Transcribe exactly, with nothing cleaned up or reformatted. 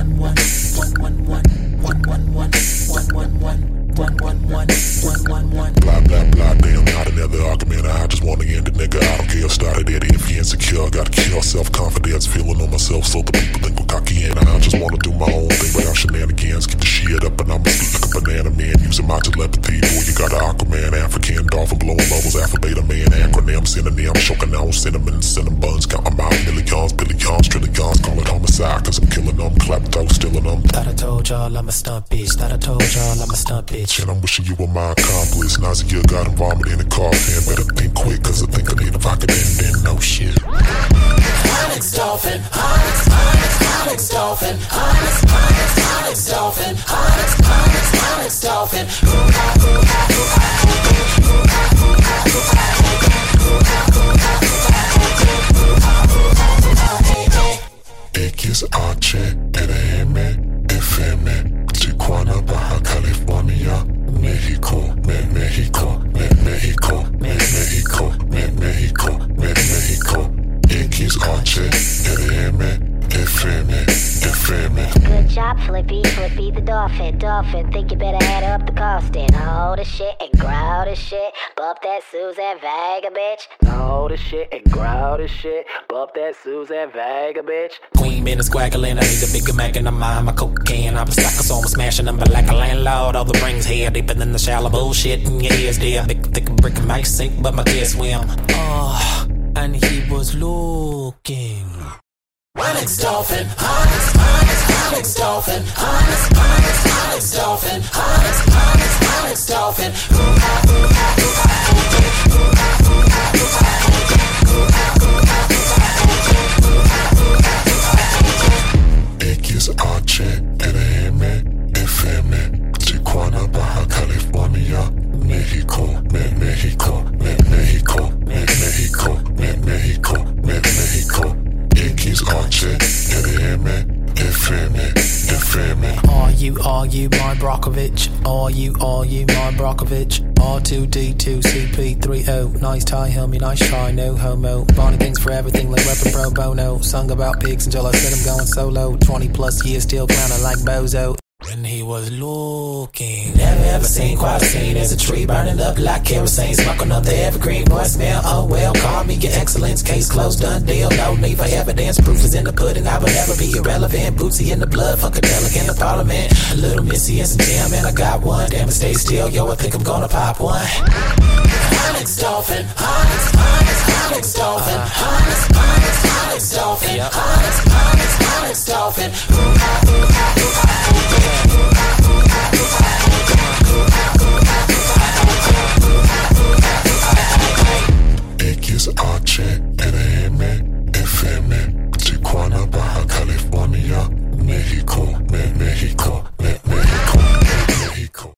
one one one one one one one one one one one one one one. Blah blah blah, damn, not another argument. I just wanna end it, nigga. I don't care. Started at it if you're insecure. Gotta kill self-confidence, feeling on myself so the people think I'm cocky. And I just wanna do my own thing without shenanigans. Get the shit up and I'ma speak like a banana man. Using my telepathy, boy, you got an Aquaman, African, dolphin, blowing bubbles, alphabet, man, acronym, synonym, choking on cinnamon, cinnamon buns, count them out, millions, billions, trillions, call it homicide, cause I'm killing them, clapto, stealing them. Thought I told y'all I'm a stunt bitch, thought I told y'all I'm a stunt bitch. And I'm wishing you were my accomplice. Nausea got involved in a coffin. Better think quick, cause I think I need a pocket and then no shit. Onyx dolphin, Onyx, Onyx, Onyx dolphin, Onyx, Onyx, Onyx dolphin, Onyx, Onyx, Onyx dolphin. X H R M F M Tijuana, Baja California, Mexico, me Mexico, me Mexico, me Mexico, me Mexico, me Mexico. X H R M F M F M. Good job, Flippy, Flippy the dolphin, dolphin. Think you better add up the costing. Hold the shit and grow the shit. Bump that Suzanne Vega, bitch. Hold the shit and grow the shit. Bump that Suzanne Vega, bitch. Queen been a squaggling, I need a bigger Mac and I'm on my cocaine. I'm a stacker, so I'm smashing them, but like a landlord. All the rings here, deeper than the shallow bullshit in your ears, dear. Big, thick brick and might sink, but my kids swim. Oh, and he was looking. Onyx dolphin, Onyx, Onyx, Onyx dolphin, Onyx, Onyx, Onyx dolphin, Onyx, Onyx, Onyx dolphin. X H R M F M Tijuana, Baja California, Mexico, me Mexico, me Mexico, me Mexico, me Mexico, me Mexico. X H R M F M F M. Are you, are you my Brockovich? Are you, are you my Brockovich? R two D two C P three O. Nice tie, homie, nice try, no homo. Bonnie things for everything like weapon pro bono. Sung about pigs until I said I'm going solo. twenty plus years still clowning like Bozo. When he was looking, never ever seen quite a scene as a tree burning up like kerosene, smoking up the evergreen. Boy, smell, oh well, call me your excellence. Case closed, done deal, no need for evidence. Proof is in the pudding, I will never be irrelevant. Bootsy in the blood, funkadelic in the parliament. A little Missy and some jam, and I got one. Damn it, stay still, yo, I think I'm gonna pop one. Onyx dolphin, Onyx, Onyx, Onyx dolphin,